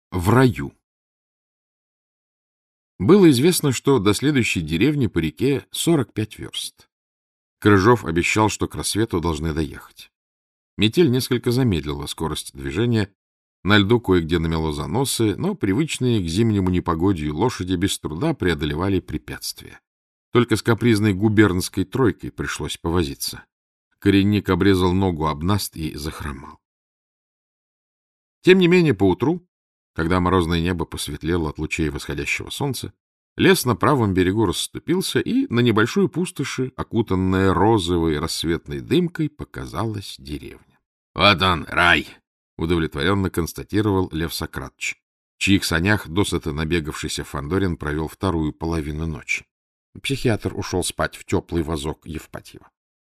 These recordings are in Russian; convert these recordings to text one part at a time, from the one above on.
В раю. Было известно, что до следующей деревни по реке 45 верст. Крыжов обещал, что к рассвету должны доехать. Метель несколько замедлила скорость движения, на льду кое-где намело заносы, но привычные к зимнему непогодью лошади без труда преодолевали препятствия. Только с капризной губернской тройкой пришлось повозиться. Коренник обрезал ногу об наст и захромал. Тем не менее, поутру, когда морозное небо посветлело от лучей восходящего солнца, лес на правом берегу расступился, и на небольшой пустоши, окутанная розовой рассветной дымкой, показалась деревня. — Вот он, рай! — удовлетворенно констатировал Лев Сократович, в чьих санях досыта набегавшийся Фандорин провел вторую половину ночи. Психиатр ушел спать в теплый вазок Евпатьева.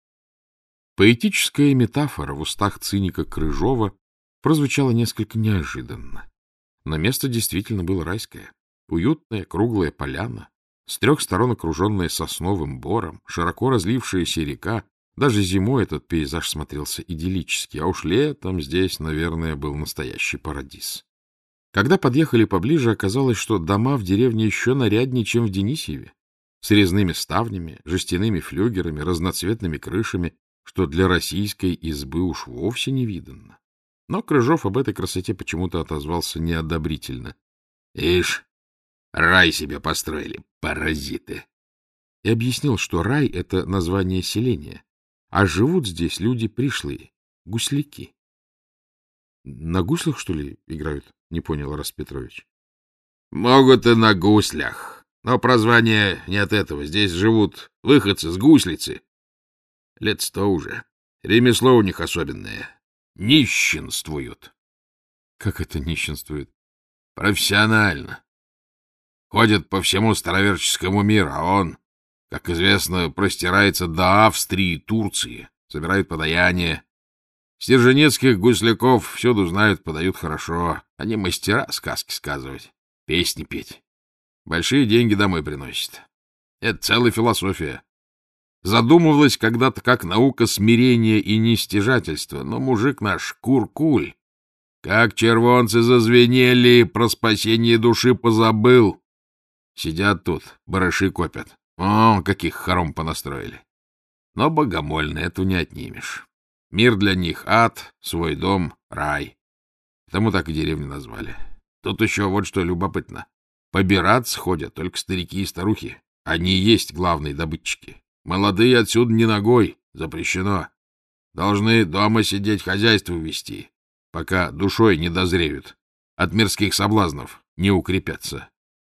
Поэтическая метафора в устах циника Крыжова прозвучала несколько неожиданно. Но место действительно было райское. Уютная круглая поляна, с трех сторон окруженная сосновым бором, широко разлившаяся река. Даже зимой этот пейзаж смотрелся идиллически, а уж летом здесь, наверное, был настоящий парадиз. Когда подъехали поближе, оказалось, что дома в деревне еще наряднее, чем в Денисьеве, с резными ставнями, жестяными флюгерами, разноцветными крышами, что для российской избы уж вовсе не видано. Но Крыжов об этой красоте почему-то отозвался неодобрительно. — Ишь, рай себе построили, паразиты! И объяснил, что рай — это название селения, а живут здесь люди пришлые, гусляки. — На гуслях, что ли, играют? — не понял Рас Петрович. — Могут и на гуслях, но прозвание не от этого. Здесь живут выходцы с гуслицы. Лет 100 уже. Ремесло у них особенное. Нищенствуют. — Как это нищенствует? — Профессионально. Ходят по всему староверческому миру, а он, как известно, простирается до Австрии и Турции, собирает подаяние. Стерженецких гусляков всюду знают, подают хорошо. Они мастера сказки сказывать, песни петь. Большие деньги домой приносят. Это целая философия. Задумывалась когда-то как наука смирения и нестяжательства, но мужик наш куркуль. Как червонцы зазвенели, про спасение души позабыл. Сидят тут, барыши копят. О, каких хором понастроили. Но богомольно, этого не отнимешь. Мир для них — ад, свой дом — рай. Потому так и деревню назвали. Тут еще вот что любопытно. Побираться ходят только старики и старухи. Они и есть главные добытчики. Молодые отсюда не ногой, запрещено. Должны дома сидеть, хозяйство вести, пока душой не дозреют, от мирских соблазнов не укрепятся.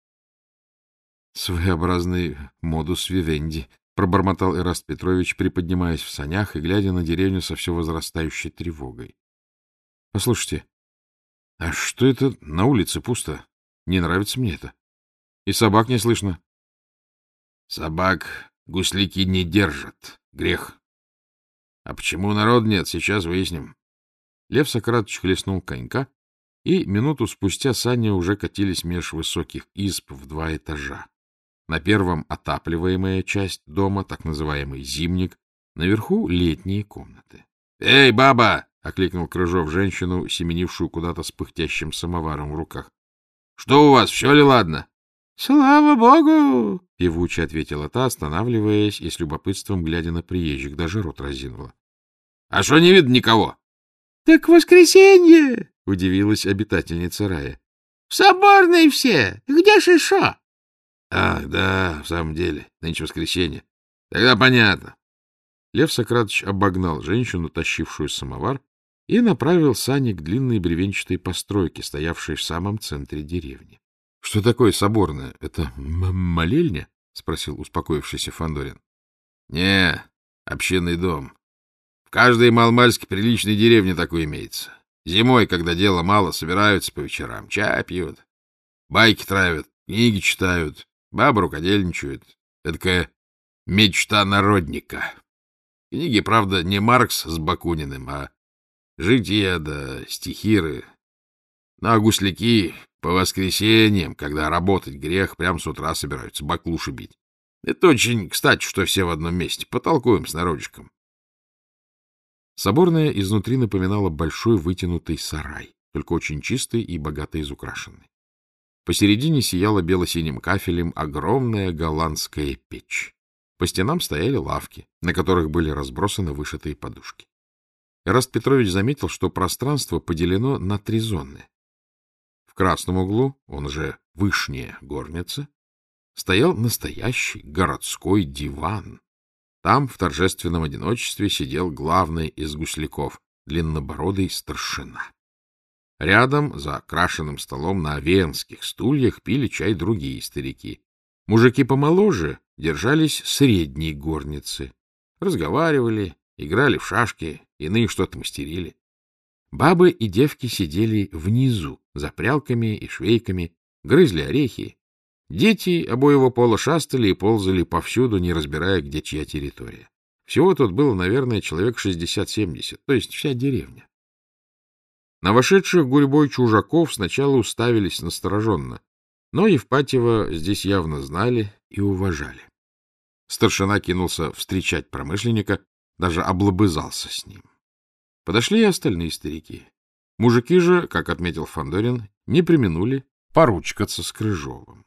— Своеобразный модус вивенди, — пробормотал Эраст Петрович, приподнимаясь в санях и глядя на деревню со все возрастающей тревогой. — Послушайте, а что это на улице пусто? Не нравится мне это. И собак не слышно. — Собак гусляки не держат. Грех. А почему народ нет, сейчас выясним. Лев Сократович хлестнул конька, и минуту спустя сани уже катились меж высоких изб в 2 этажа. На первом отапливаемая часть дома, так называемый зимник, наверху летние комнаты. — Эй, баба! — окликнул Крыжов женщину, семенившую куда-то с пыхтящим самоваром в руках. — Что у вас, все ли ладно? — Слава богу! — певуче ответила та, останавливаясь и с любопытством глядя на приезжих, даже рот разинула. — А что не видно никого? — Так воскресенье! — удивилась обитательница рая. — В соборной все! Где ж еще? — Ах, да, в самом деле, нынче воскресенье. Тогда понятно. Лев Сократович обогнал женщину, тащившую самовар, и направил сани к длинной бревенчатой постройке, стоявшей в самом центре деревни. — Что такое соборная? Это молельня? — спросил успокоившийся Фандорин. — Не, общинный дом. В каждой маломальски приличной деревне такой имеется. Зимой, когда дела мало, собираются по вечерам, чай пьют, байки травят, книги читают, бабы рукодельничают. Эдакая мечта народника. Книги, правда, не Маркс с Бакуниным, а жития да стихиры. Ну, а гусляки по воскресеньям, когда работать грех, прям с утра собираются баклуши бить. Это очень кстати, что все в одном месте. Потолкуем с народишком. Соборная изнутри напоминала большой вытянутый сарай. только очень чистый и богато изукрашенный. Посередине сияла бело-синим кафелем огромная голландская печь. По стенам стояли лавки, на которых были разбросаны вышитые подушки. Эраст Петрович заметил, что пространство поделено на 3 зоны. В красном углу, он же вышняя горница, стоял настоящий городской диван. Там в торжественном одиночестве сидел главный из гусляков, длиннобородый старшина. Рядом, за крашеным столом на венских стульях, пили чай другие старики. Мужики помоложе держались средней горницы. Разговаривали, играли в шашки, иные что-то мастерили. Бабы и девки сидели внизу, за прялками и швейками, грызли орехи. Дети обоего пола шастали и ползали повсюду, не разбирая, где чья территория. Всего тут было, наверное, человек 60-70, то есть вся деревня. На вошедших гурьбой чужаков сначала уставились настороженно, но Евпатьева здесь явно знали и уважали. Старшина кинулся встречать промышленника, даже облобызался с ним. Подошли и остальные старики. Мужики же, как отметил Фандорин, не преминули поручкаться с Крыжовым.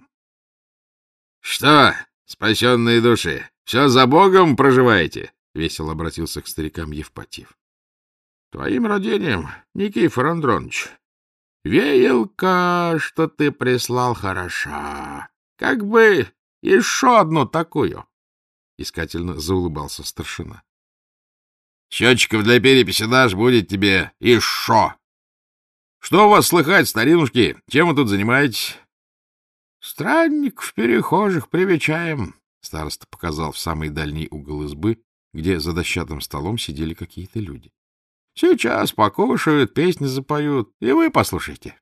— Что, спасенные души, все за Богом проживаете? — весело обратился к старикам Евпатьев. — Твоим родением, Никифор Андроныч. Веялка, что ты прислал, хороша. Как бы еще одну такую. Искательно заулыбался старшина. — Счетчиков для переписи дашь, будет тебе еще. Что у вас слыхать, старинушки? Чем вы тут занимаетесь? — Странников перехожих привечаем, — староста показал в самый дальний угол избы, где за дощатым столом сидели какие-то люди. — Сейчас покушают, песни запоют, и вы послушайте.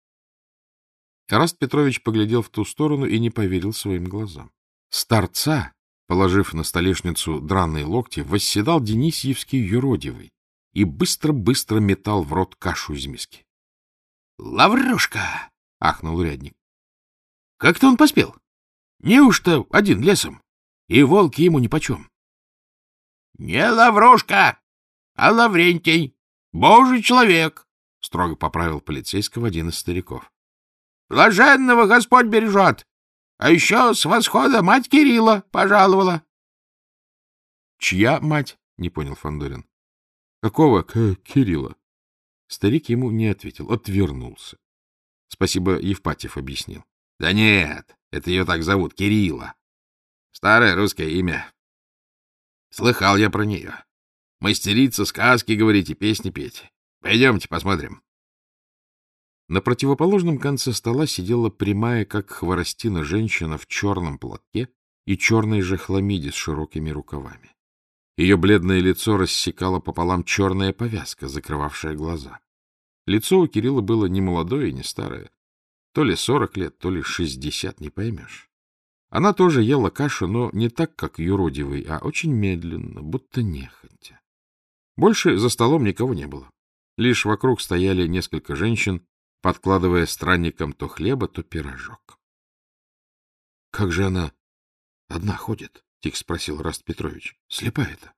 Эраст Петрович поглядел в ту сторону и не поверил своим глазам. Старца, положив на столешницу драные локти, восседал Денисьевский юродивый и быстро-быстро метал в рот кашу из миски. — Лаврушка! — ахнул урядник. — Как-то он поспел. Неужто один лесом? И волки ему нипочем. — Не Лаврушка, а Лаврентий, божий человек, — строго поправил полицейского один из стариков. — Блаженного Господь бережет, а еще с восхода мать Кирилла пожаловала. — Чья мать? — не понял Фандорин. — Какого Кирилла? Старик ему не ответил, отвернулся. Спасибо, Евпатьев объяснил. — Да нет, это ее так зовут, Кирилла. Старое русское имя. Слыхал я про нее. Мастерица сказки говорить и песни петь. Пойдемте посмотрим. На противоположном конце стола сидела прямая, как хворостина, женщина в черном платке и черной же хламиде с широкими рукавами. Ее бледное лицо рассекала пополам черная повязка, закрывавшая глаза. Лицо у Кирилла было не молодое и не старое. То ли 40 лет, то ли 60, не поймешь. Она тоже ела кашу, но не так, как юродивый, а очень медленно, будто нехотя. Больше за столом никого не было. Лишь вокруг стояли несколько женщин, подкладывая странникам то хлеба, то пирожок. — Как же она одна ходит? — тихо спросил Эраст Петрович. — Слепая-то?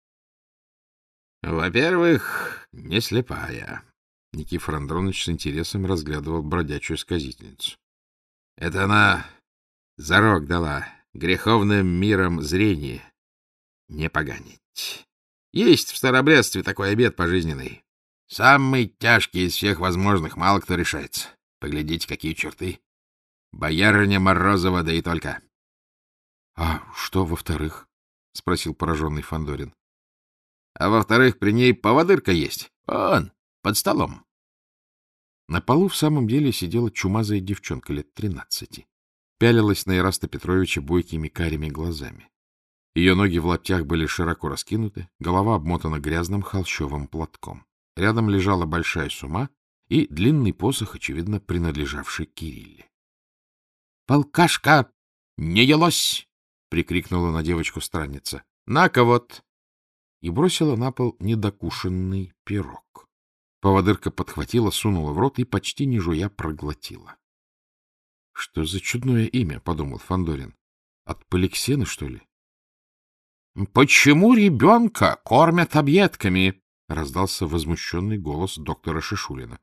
— Во-первых, не слепая. Никифор Андроныч с интересом разглядывал бродячую сказительницу. — Это она зарок дала греховным миром зрение не поганить. Есть в старобрядстве такой обет пожизненный. Самый тяжкий из всех возможных, мало кто решается. Поглядите, какие черты. Боярыня Морозова, да и только. — А что во-вторых? — спросил пораженный Фандорин. — А во-вторых, при ней поводырка есть. Вон, под столом. На полу в самом деле сидела чумазая девчонка лет 13. Пялилась на Эраста Петровича бойкими карими глазами. Ее ноги в лаптях были широко раскинуты, голова обмотана грязным холщовым платком. Рядом лежала большая сума и длинный посох, очевидно, принадлежавший Кирилле. — Полкашка, не елось! — прикрикнула на девочку странница. — На-ка вот! И бросила на пол недокушенный пирог. Поводырка подхватила, сунула в рот и, почти не жуя, проглотила. — Что за чудное имя? — подумал Фандорин. — От Поликсены, что ли? — Почему ребенка кормят объедками? — раздался возмущенный голос доктора Шишулина. —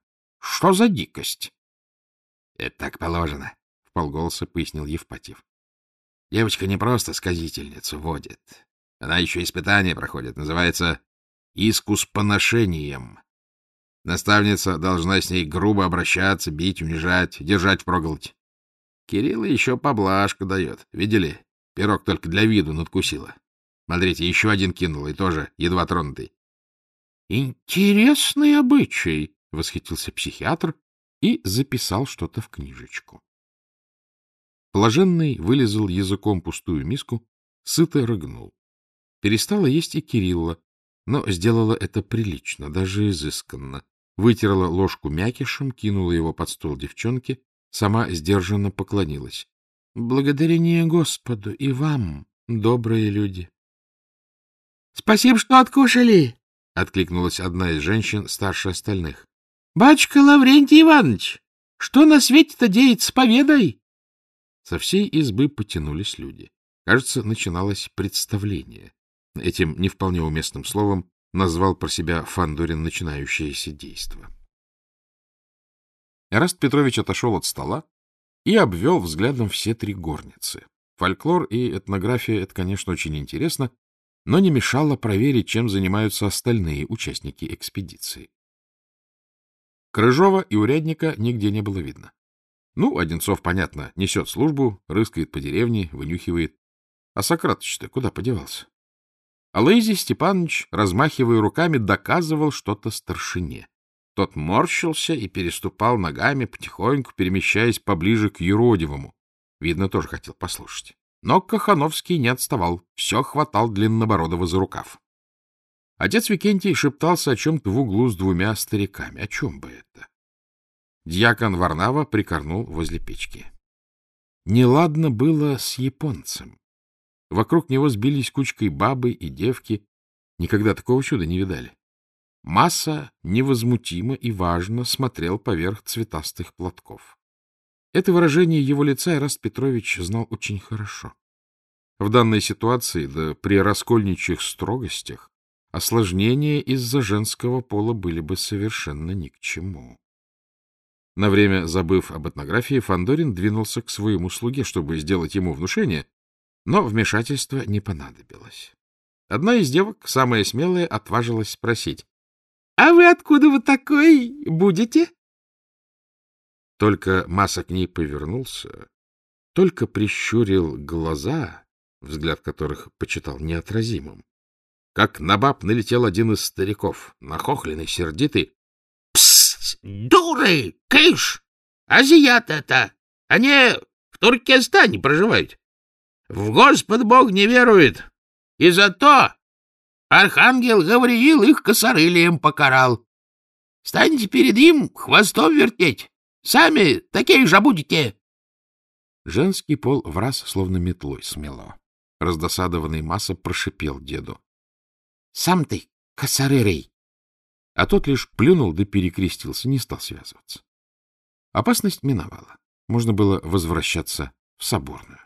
Что за дикость? — Это так положено, — вполголоса пояснил Евпатьев. — Девочка не просто сказительницу водит. Она еще испытание проходит. Называется «искус поношением». Наставница должна с ней грубо обращаться, бить, унижать, держать впроголодь. Кирилла еще поблажку дает. Видели? Пирог только для виду надкусила. Смотрите, еще один кинула, и тоже едва тронутый. — Интересный обычай, — восхитился психиатр и записал что-то в книжечку. Блаженный вылизал языком пустую миску, сыто рыгнул. Перестала есть и Кирилла, но сделала это прилично, даже изысканно. Вытерла ложку мякишем, кинула его под стол девчонке, сама сдержанно поклонилась. — Благодарение Господу и вам, добрые люди. — Спасибо, что откушали! — откликнулась одна из женщин, старше остальных. — Батюшка Лаврентий Иванович, что на свете-то деется, поведай! Со всей избы потянулись люди. Кажется, начиналось представление. Этим не вполне уместным словом назвал про себя Фандорин начинающееся действо. Эраст Петрович отошел от стола и обвел взглядом все три горницы. Фольклор и этнография — это, конечно, очень интересно, но не мешало проверить, чем занимаются остальные участники экспедиции. Крыжова и урядника нигде не было видно. Ну, Одинцов, понятно, несет службу, рыскает по деревне, вынюхивает. А Сократыч-то куда подевался? Алоизий Степанович, размахивая руками, доказывал что-то старшине. Тот морщился и переступал ногами, потихоньку перемещаясь поближе к юродивому. Видно, тоже хотел послушать. Но Кахановский не отставал, все хватал Длиннобородова за рукав. Отец Викентий шептался о чем-то в углу с двумя стариками. О чем бы это? Дьякон Варнава прикорнул возле печки. Неладно было с японцем. Вокруг него сбились кучкой бабы и девки. Никогда такого чуда не видали. Маса невозмутимо и важно смотрел поверх цветастых платков. Это выражение его лица Эраст Петрович знал очень хорошо. В данной ситуации, да при раскольничьих строгостях, осложнения из-за женского пола были бы совершенно ни к чему. На время забыв об этнографии, Фандорин двинулся к своему слуге, чтобы сделать ему внушение, но вмешательство не понадобилось. Одна из девок, самая смелая, отважилась спросить: — А вы откуда вы такой будете? Только Маса к ней повернулся, только прищурил глаза, взгляд которых почитал неотразимым, как на баб налетел один из стариков, нахохленный, сердитый. — Псst! Дуры! Кыш! Азиаты это! Они в Туркестане проживают. В Господь Бог не верует. И зато архангел Гавриил их косорылием покарал. Станьте перед им хвостом вертеть. Сами такие же будете. Женский пол враз словно метлой смело. Раздосадованный Маса прошипел деду: — Сам ты косорырый! А тот лишь плюнул да перекрестился, не стал связываться. Опасность миновала. Можно было возвращаться в соборную.